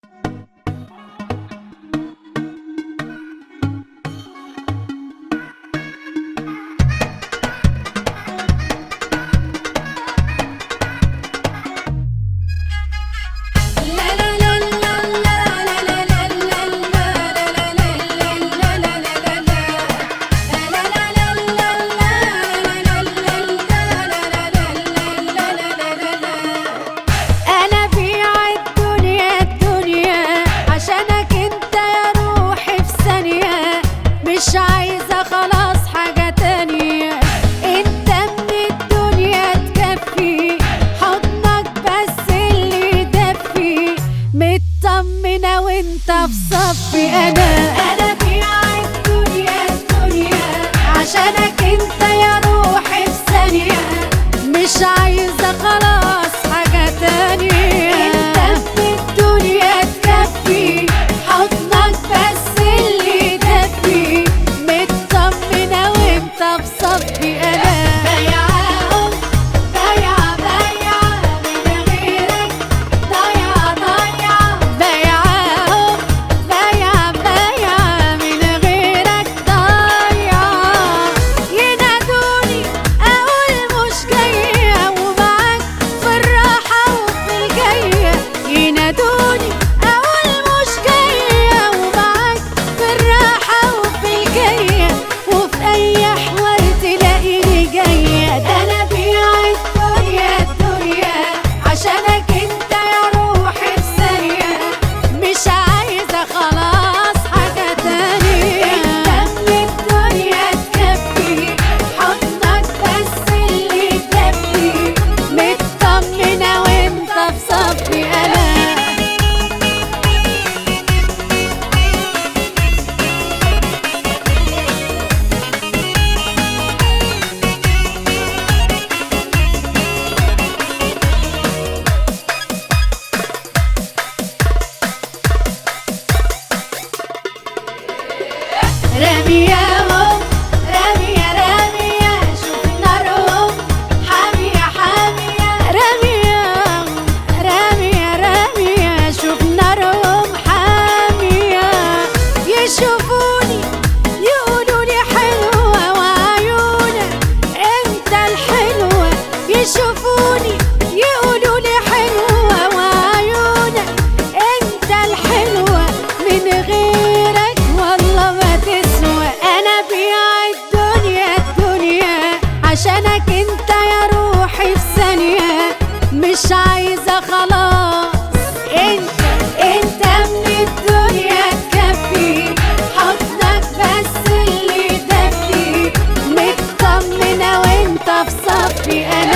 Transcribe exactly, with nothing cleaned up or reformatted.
مش عايزة خلاص حاجة تانية، انت من الدنيا تكفي، حضنك بس اللي يدفي، مطمنة وانت في صفي. انا انا بيع الدنيا الدنيا عشانك انت يا روحي في ثانية، مش عايزة خلاص حاجة تانية، انت من الدنيا تكفي، حضنك بس اللي يدفي، مطمنة وانت في صفي. انا بايعاهم بايعة بايعة من غيرك، ضايعة ضايعة بايعاهم بايعة بايعة من غيرك، ضايعة. ينادوني اقول مش جاية ومعاك في الراحة وفي الجاية، ينادوني اقول مش جاية ومعاك في الراحة وفي الجاية، وفي اي حوار تلاقيني جاية. ده انا بيع الدنيا الدنيا عشانك انت يا روحي في ثانية، مش عايزة خلاص حاجة تانية، انت من الدنيا تكفي، حضنك بس اللي يدفي، مطمنة وانت في صفي. انا رامياهم رامية رامية شوف نارهم حامية حامية، رامياهم رامية رامية شوف نارهم حامية، يشوفوني يقولولي حلوة وعيونك انت الحلوة، يشوفوني يقولولي حلوة وعيونك انت الحلوة، من غيرك والله ما تسوى. انا بيع الدنيا الدنيا عشانك انت يا روحي في ثانية، مش عايزة خلاص، انت انت من الدنيا تكفي، حضنك بس اللي يدفي، مطمنة وانت في صفي. انا